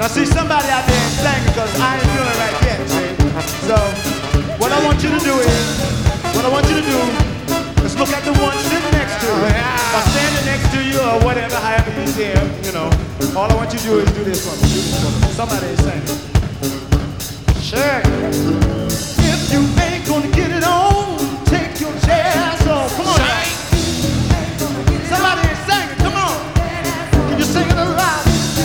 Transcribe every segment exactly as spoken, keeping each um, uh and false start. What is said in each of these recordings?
Now see, somebody out there ain't singing because I ain't feeling right yet, see? So, what I want you to do is, what I want you to do is look at the one sitting next to you, or standing next to you, or whatever, however you there, you know. All I want you to do is do this for me, do this for me. Somebody is singing. Sure. If you ain't gonna get it on, take your chairs off. Come on now. Somebody is singing, come on. Can you sing it aloud?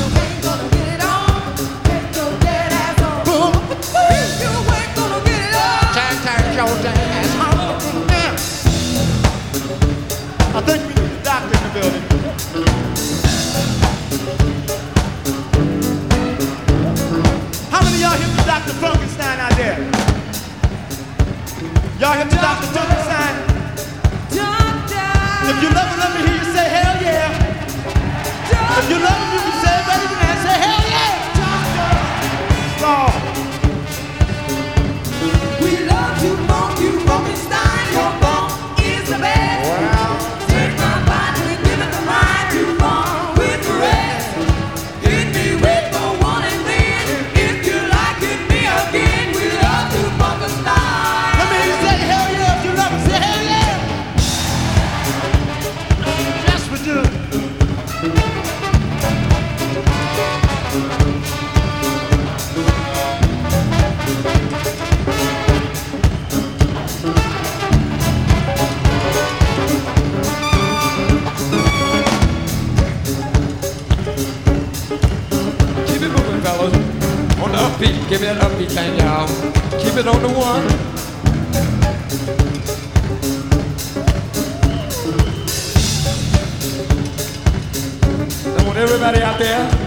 I think we need a doctor in the building. How many of y'all hip to Doctor Funkenstein out there? Y'all hip to Doctor Funkenstein? If you love him, let me hear you say hell yeah. If you love him, you can say it better than that. Say hell yeah. Oh. We love you, funk you, Funkenstein. Your funk is the best. Wow. Take my body and give it the right to funk with the rest. Hit me with the one and then. If you like it, me again. We love you, Funkenstein. Let me hear you say hell yeah. If you love him, say hell yeah. Yes, we do. Keep it moving, fellas. On the upbeat. Give me that upbeat thing, y'all. Keep it on the one. I want everybody out there